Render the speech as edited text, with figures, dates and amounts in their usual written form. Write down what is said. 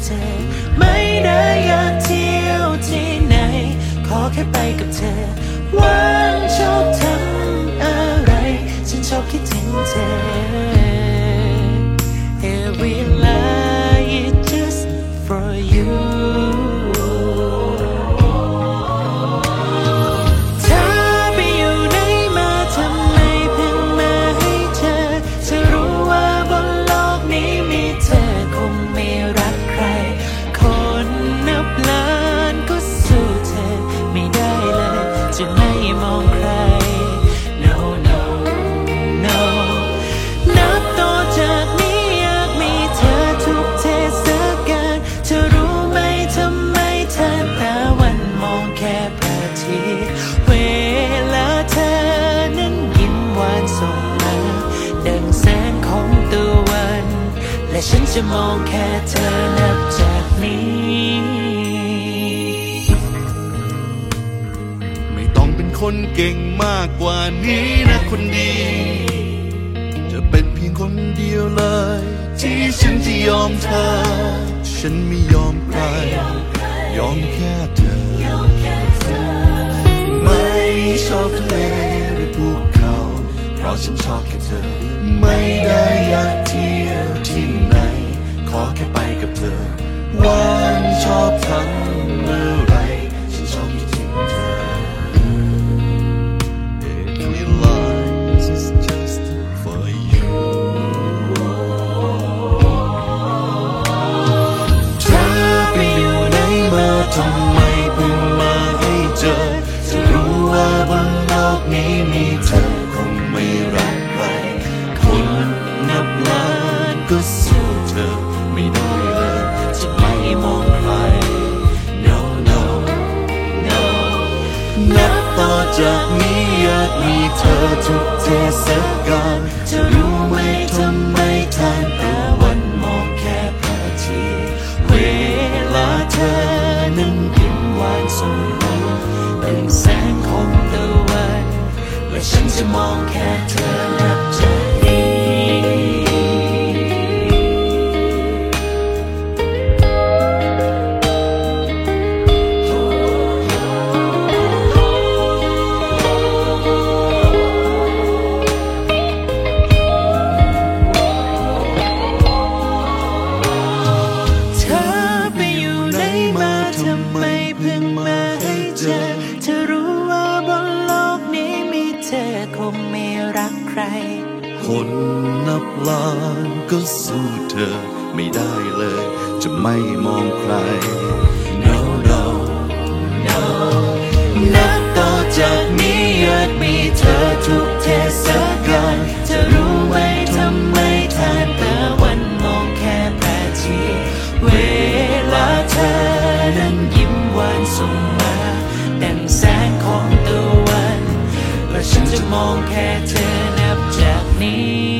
เธอไม่ได้อยากเที่ยวที่ไหนขอแค่ไปกับเธอวันชอบทำอะไรฉันชอบคิดถึงเธอ Every lie is just for youจะไม่มองใคร No no no นับต่อจากนี้อยากมีเธอทุกเทศกาลเธอรู้ไหมทำไมทันตะวันมองแค่พระอาทิตย์เวลาเธอนั้นยิ้มหวานส่งมาดังแสงของตะวันและฉันจะมองแค่เธอนับจากนี้คนเก่งมากกว่านี้นะคนดีจะเป็นเพียงคนเดียวเลยที่ฉันจะยอมเธอฉันไม่ยอมใครยอมแค่เธอไม่ชอบทะเลหรือภูเขาเพราะฉันชอบแค่เธอไม่ได้อยากเที่ยวที่ไหนขอแค่ไปกับเธอวันชอบทำเมื่อไรฉันชอบคิดถึงเธอทำไมเพิ่งมาให้เจอจะรู้ว่าบนโลกนี้มีเธอคงไม่รักใครคนนับล้านก็สู้เธอไม่ได้เลยจะไม่มองใคร No no no นับต่อจากนี้อยากมีเธอทุกเทศกาลจะรู้ไหมทำไมทานตะวันมองแค่พระอาทิตย์เวลาเธอนั้นยิ้มหวานส่งมาเป็นแสงของตะวันและฉันจะมองแค่เธอนับจากนี้เธอรู้ว่าบนโลกนี้มีเธอคงไม่รักใครคนนับล้านก็สู้เธอไม่ได้เลยจะไม่มองใคร No no no นับต่อจากนี้อยากมีเธอทุกเทศกาลเธอรู้ไหมทำไมทานตะวันมองแค่พระอาทิตย์เวลาเธอนั้นยิ้มหวานส่งมาดังแสงของตะวันและฉันจะมองแค่เธอนับจากนี้